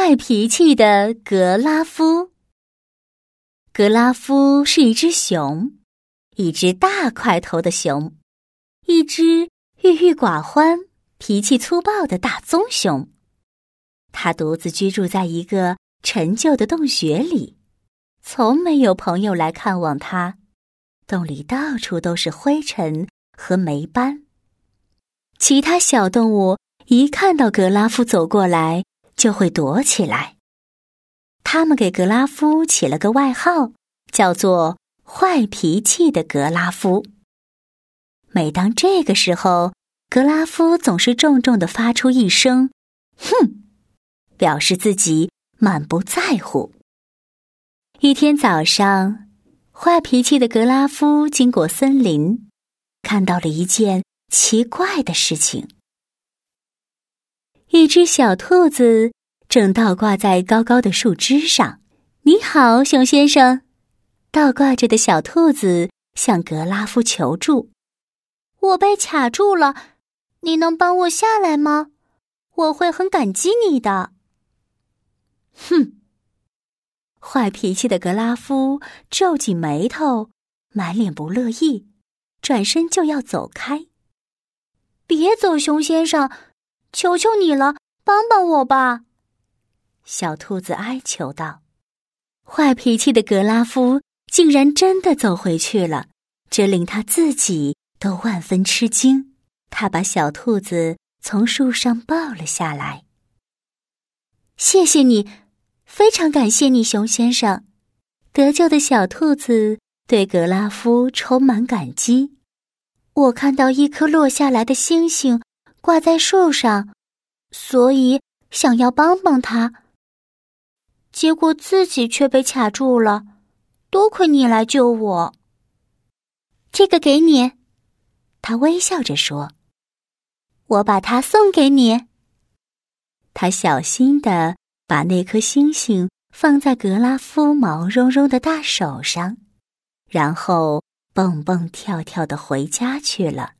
坏脾气的格拉夫。格拉夫是一只熊，一只大块头的熊，一只郁郁寡欢、脾气粗暴的大棕熊。他独自居住在一个陈旧的洞穴里，从没有朋友来看望他。洞里到处都是灰尘和霉斑。其他小动物一看到格拉夫走过来，就会躲起来。他们给格拉夫起了个外号，叫做坏脾气的格拉夫。每当这个时候，格拉夫总是重重地发出一声哼，表示自己满不在乎。一天早上，坏脾气的格拉夫经过森林，看到了一件奇怪的事情。一只小兔子正倒挂在高高的树枝上。你好，熊先生。倒挂着的小兔子向格拉夫求助。我被卡住了，你能帮我下来吗？我会很感激你的。哼！坏脾气的格拉夫皱紧眉头，满脸不乐意，转身就要走开。别走，熊先生，求求你了，帮帮我吧！小兔子哀求道。坏脾气的格拉夫竟然真的走回去了，这令他自己都万分吃惊。他把小兔子从树上抱了下来。谢谢你，非常感谢你，熊先生。得救的小兔子对格拉夫充满感激。我看到一颗落下来的星星挂在树上，所以想要帮帮他，结果自己却被卡住了，多亏你来救我。这个给你，他微笑着说。我把它送给你。他小心地把那颗星星放在格拉夫毛茸茸的大手上，然后蹦蹦跳跳地回家去了。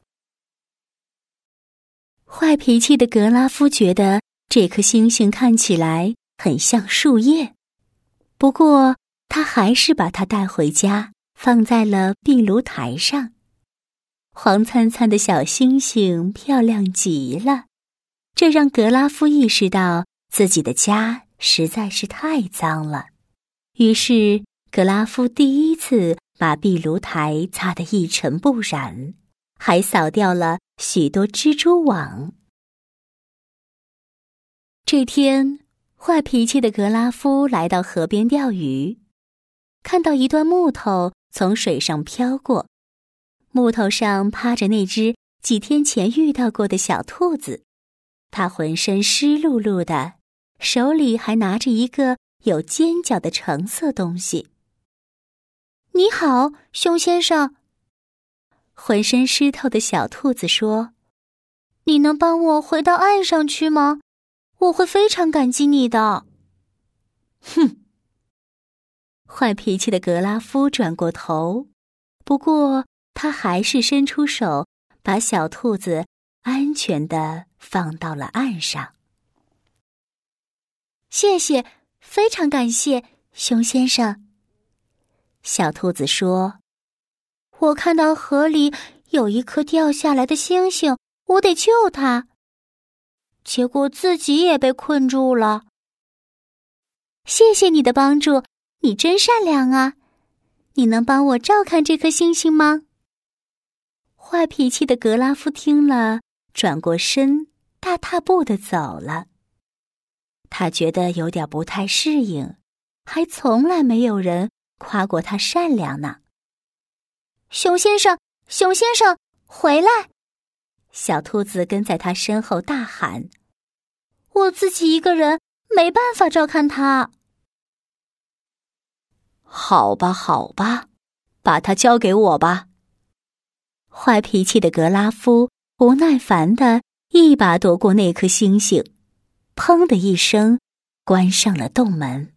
坏脾气的格拉夫觉得这颗星星看起来很像树叶，不过他还是把它带回家，放在了壁炉台上。黄灿灿的小星星漂亮极了，这让格拉夫意识到自己的家实在是太脏了。于是格拉夫第一次把壁炉台擦得一尘不染，还扫掉了许多蜘蛛网。这天，坏脾气的格拉夫来到河边钓鱼，看到一段木头从水上飘过，木头上趴着那只几天前遇到过的小兔子，它浑身湿漉漉的，手里还拿着一个有尖角的橙色东西。你好，熊先生。浑身湿透的小兔子说，你能帮我回到岸上去吗？我会非常感激你的。哼！坏脾气的格拉夫转过头，不过他还是伸出手，把小兔子安全地放到了岸上。谢谢，非常感谢，熊先生。小兔子说，我看到河里有一颗掉下来的星星，我得救它，结果自己也被困住了。谢谢你的帮助，你真善良啊！你能帮我照看这颗星星吗？坏脾气的格拉夫听了，转过身，大踏步地走了。他觉得有点不太适应，还从来没有人夸过他善良呢。熊先生，熊先生，回来！小兔子跟在他身后大喊，我自己一个人没办法照看他。好吧，好吧，把它交给我吧。坏脾气的格拉夫不耐烦地一把夺过那颗星星，砰的一声关上了洞门。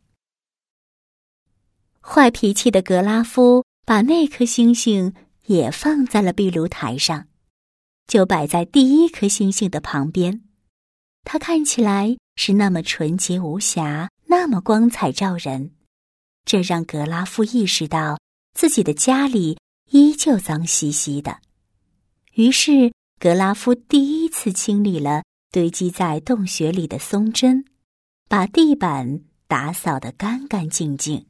坏脾气的格拉夫把那颗星星也放在了壁炉台上，就摆在第一颗星星的旁边。 它看起来是那么纯洁无瑕，那么光彩照人，这让格拉夫意识到自己的家里依旧脏兮兮的。于是格拉夫第一次清理了堆积在洞穴里的松针，把地板打扫得干干净净。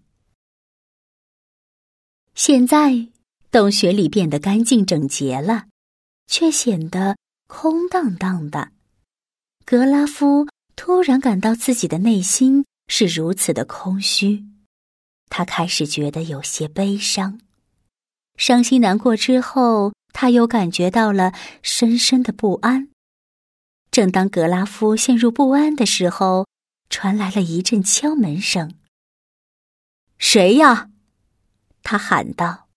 现在洞穴里变得干净整洁了，却显得空荡荡的。格拉夫突然感到自己的内心是如此的空虚，他开始觉得有些悲伤。伤心难过之后，他又感觉到了深深的不安。正当格拉夫陷入不安的时候，传来了一阵敲门声。谁呀？他喊道。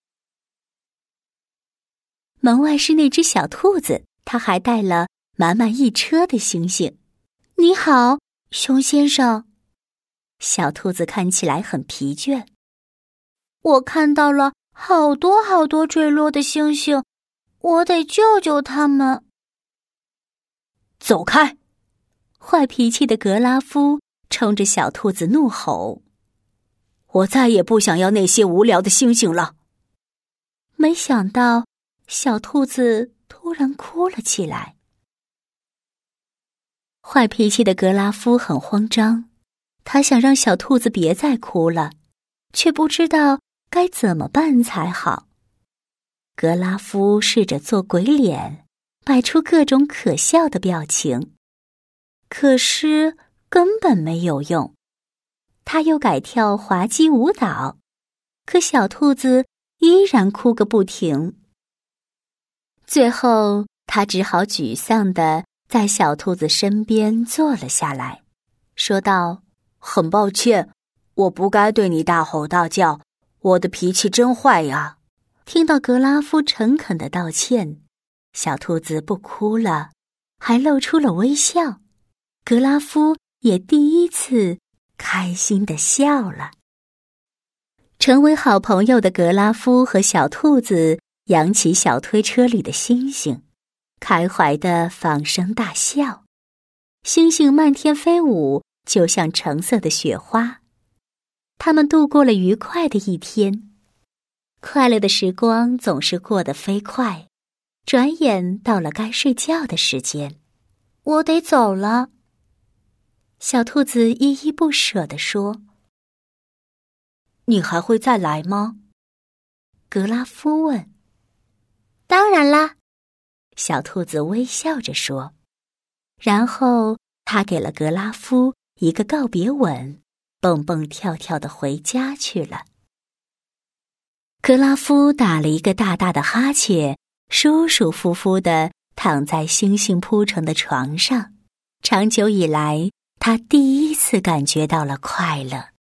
门外是那只小兔子，它还带了满满一车的星星。你好，熊先生。小兔子看起来很疲倦。我看到了好多好多坠落的星星，我得救救他们。走开！坏脾气的格拉夫冲着小兔子怒吼。我再也不想要那些无聊的星星了。没想到小兔子突然哭了起来。坏脾气的格拉夫很慌张，他想让小兔子别再哭了，却不知道该怎么办才好。格拉夫试着做鬼脸，摆出各种可笑的表情，可是根本没有用。他又改跳滑稽舞蹈，可小兔子依然哭个不停。最后，他只好沮丧地在小兔子身边坐了下来，说道：“很抱歉，我不该对你大吼大叫，我的脾气真坏呀。”听到格拉夫诚恳的道歉，小兔子不哭了，还露出了微笑。格拉夫也第一次开心地笑了。成为好朋友的格拉夫和小兔子扬起小推车里的星星，开怀地放声大笑。星星漫天飞舞，就像橙色的雪花。他们度过了愉快的一天。快乐的时光总是过得飞快，转眼到了该睡觉的时间。我得走了。小兔子依依不舍地说。你还会再来吗？格拉夫问。当然啦，小兔子微笑着说。然后他给了格拉夫一个告别吻，蹦蹦跳跳地回家去了。格拉夫打了一个大大的哈欠，舒舒服服地躺在星星铺成的床上。长久以来，他第一次感觉到了快乐。